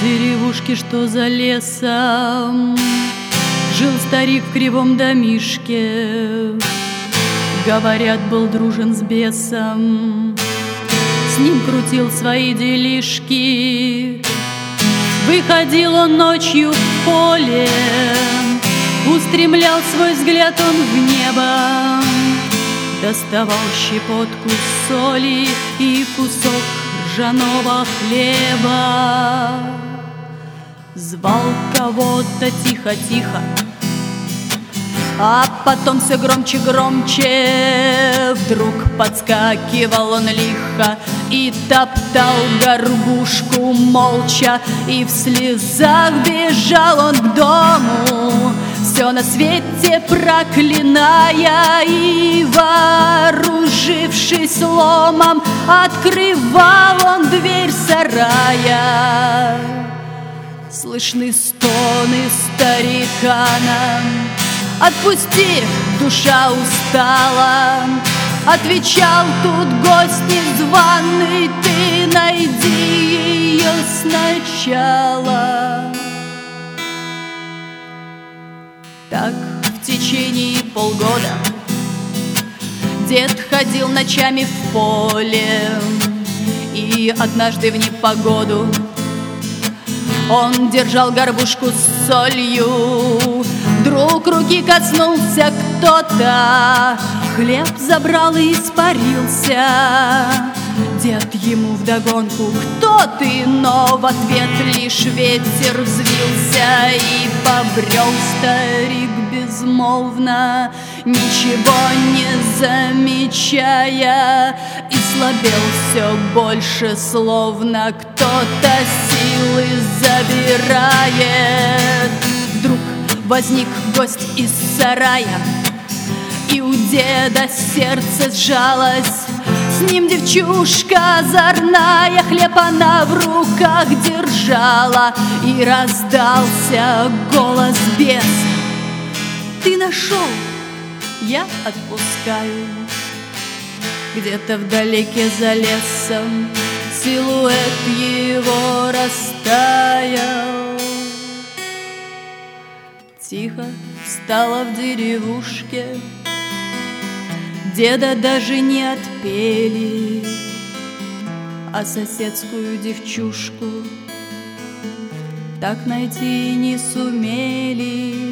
деревушке, что за лесом, жил старик в кривом домишке. Говорят, был дружен с бесом, с ним крутил свои делишки. Выходил он ночью в поле, устремлял свой взгляд он в небо, доставал щепотку соли и кусок ржаного хлеба. Звал кого-то тихо-тихо, а потом все громче-громче. Вдруг подскакивал он лихо и топтал горбушку молча, и в слезах бежал он к дому, все на свете проклиная, и, вооружившись ломом, открывал он дверь сарая. Слышны стоны старикана: «Отпусти, душа устала». Отвечал тут гость незваный: «Ты найди ее сначала». Так в течение полгода дед ходил ночами в поле, и однажды в непогоду он держал горбушку с солью. Вдруг руки коснулся кто-то, хлеб забрал и испарился. Дед ему вдогонку: «Кто ты?», но в ответ лишь ветер взвился. И побрел старик безмолвно, ничего не замечая, и слабел все больше, словно кто-то силы забирает. Вдруг возник гость из сарая, и у деда сердце сжалось. С ним девчушка озорная, хлеб она в руках держала, и раздался голос беса: «Ты нашел, я отпускаю». Где-то вдалеке за лесом силуэт его растаял. Тихо стало в деревушке, деда даже не отпели, а соседскую девчушку так найти не сумели.